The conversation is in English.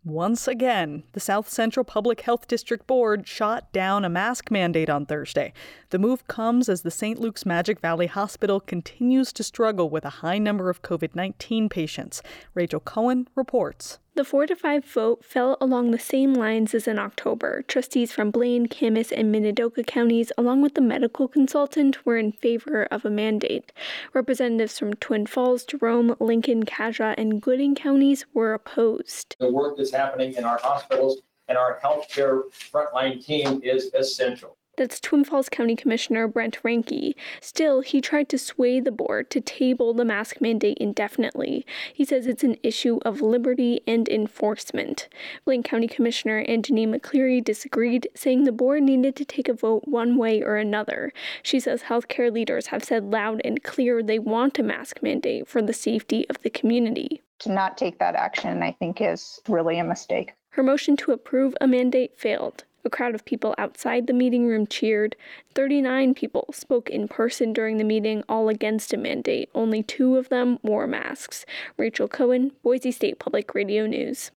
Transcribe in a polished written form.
Once again, the South Central Public Health District Board shot down a mask mandate on Thursday. The move comes as the St. Luke's Magic Valley Hospital continues to struggle with a high number of COVID-19 patients. Rachel Cohen reports. The 4-5 vote fell along the same lines as in October. Trustees from Blaine, Camas, and Minidoka counties, along with the medical consultant, were in favor of a mandate. Representatives from Twin Falls, Jerome, Lincoln, Cassia, and Gooding counties were opposed. The work that's happening in our hospitals and our healthcare frontline team is essential. That's Twin Falls County Commissioner Brent Ranke. Still, he tried to sway the board to table the mask mandate indefinitely. He says it's an issue of liberty and enforcement. Blaine County Commissioner Anthony McCleary disagreed, saying the board needed to take a vote one way or another. She says healthcare leaders have said loud and clear they want a mask mandate for the safety of the community. To not take that action, I think, is really a mistake. Her motion to approve a mandate failed. A crowd of people outside the meeting room cheered. 39 people spoke in person during the meeting, all against a mandate. Only 2 of them wore masks. Rachel Cohen, Boise State Public Radio News.